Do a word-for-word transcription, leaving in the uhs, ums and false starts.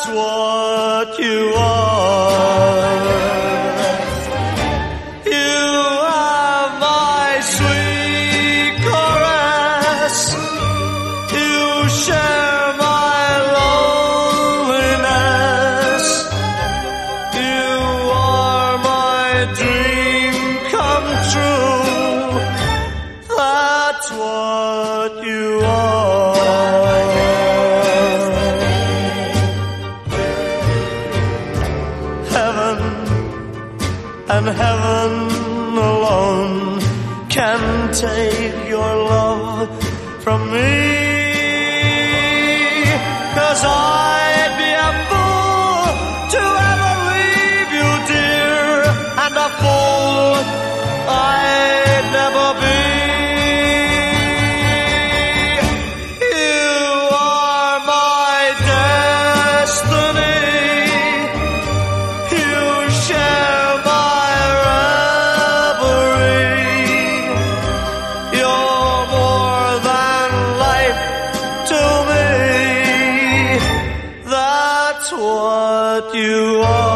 what you are. You are my sweet caress. You share my loneliness. You are my dream come true. That's what you are. And heaven alone can take your love from me. 'Cause I'd be a fool to ever leave you, dear, and a fool I'd never be. You are my destiny. You share my reverie. You're more than life to me. That's what you are.